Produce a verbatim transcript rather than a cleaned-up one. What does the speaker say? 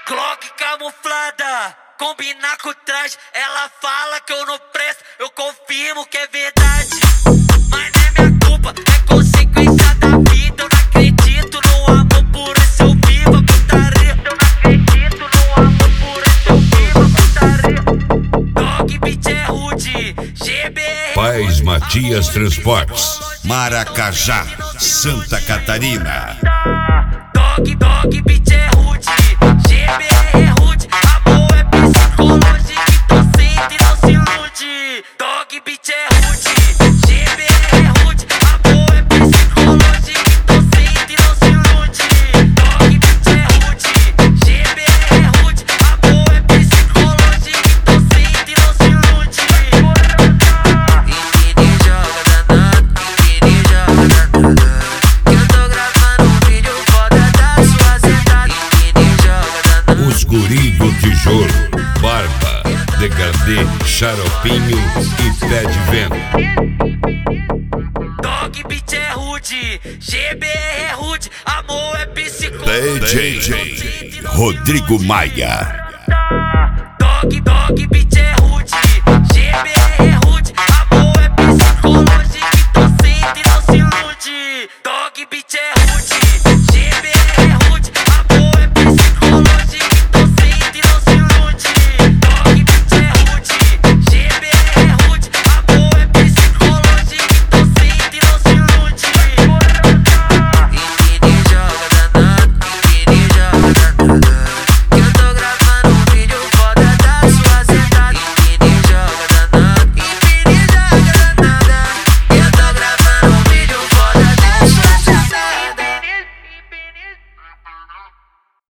Glock camuflada, combinar com o traje. Ela fala que eu não presto, eu confirmo que é verdade. Mas não é minha culpa, é consequência da vida. Eu não acredito no amor, por isso eu vivo a putaria. Eu não acredito no amor, por isso eu vivo a putaria. Dog Beat é rude, G B R Paz Matias Transportes, Maracajá, Santa Catarina. Dog, dog, beat é rude, G B R é rude. Amor é psicológico, então sente e não se ilude. Dog, beat é rude, G B R é rude. Amor é psicológico, então sente e não se ilude. Dog, beat é rude, G B R é rude. Amor é psicológico, então sente e não se ilude. Empine e joga danado, empine e joga danado. Que eu tô gravando um vídeo foda da sua sentada. Empine e joga danado. Os guri do tijolo, barba, degradê, xaropinho e pé de vento. Dog Beat é rude, G B R é rude. Amor é psicológico. D J Rodrigo Maia.